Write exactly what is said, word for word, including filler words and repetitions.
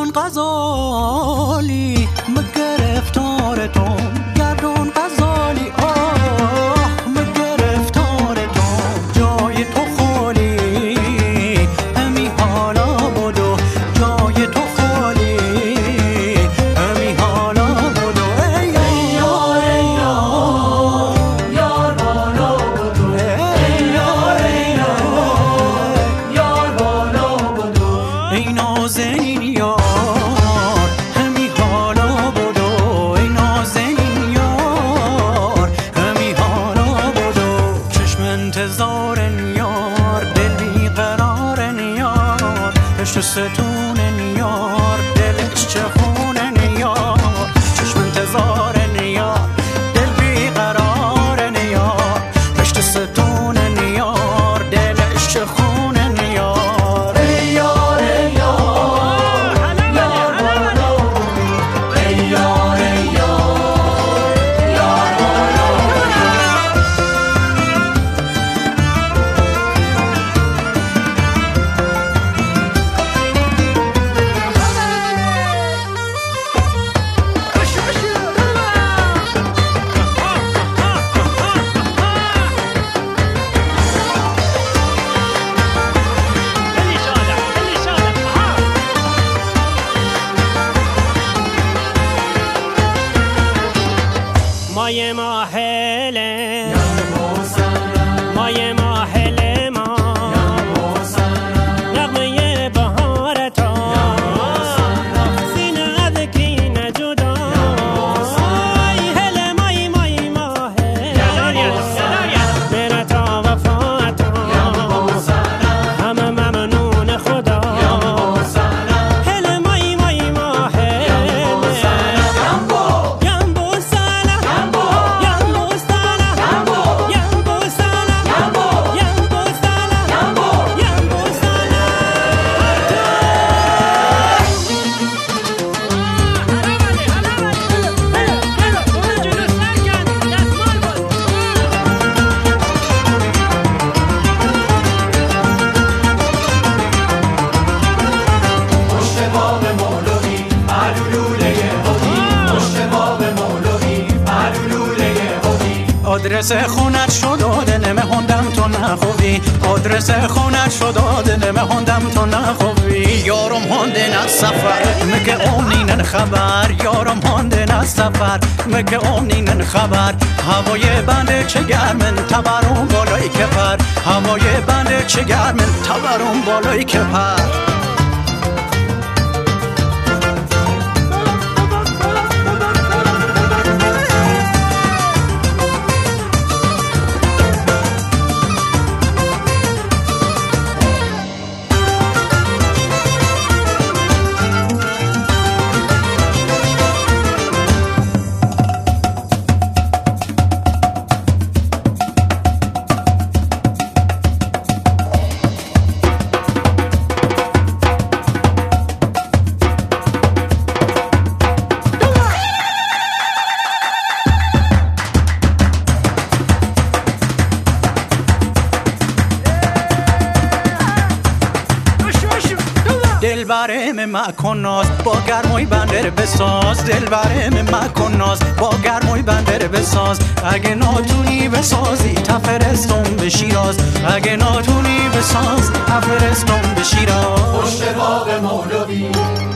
گردون غزالی مگرفتار تو گردون غزالی آه مگرفتار تو جای تو خالی همی حالا بدو جای تو خالی همی حالا بدو ای یار ای یار یار بالا بدو ای یار ای یار یار بالا بدو ای نازنین یار همی حالا بدو ای نازنین یار همی حالا بدو چشم انتظار یار دل بیقرار یار پشت ستون یار دلش چه خون یار چشم انتظار یار دل بیقرار یار پشت ستون یار دلش چه خون یار ای یار ای یار یار بالا بدو ای یار ای یار یار بالا مای ماهله مای ماهله ما نغمه بهار تا سینه از کینه جدا ای هله مای مای ماهله میره تا وفات همه ممنون خدا هله مای مای ماهله آدرس خونت شد دلم هندم تو نخوبی آدرس خونت شد دلم هندم تو نخوبی یارم هندن از سفر مگه اونینن خبر یارم هندن از سفر مگه اونینن خبر هوای بنده چه گرمن تبرون بالای کپر هوای بنده چه گرمن تبرون بالای کپر دل برم مکن ناز با گرمای بندر بساز دل برم مکن ناز با گرمای بندر بساز اگه ناتونی بسازی تفرستم به شیراز اگه ناتونی بساز تفرستم به شیراز پشت باغ مولوی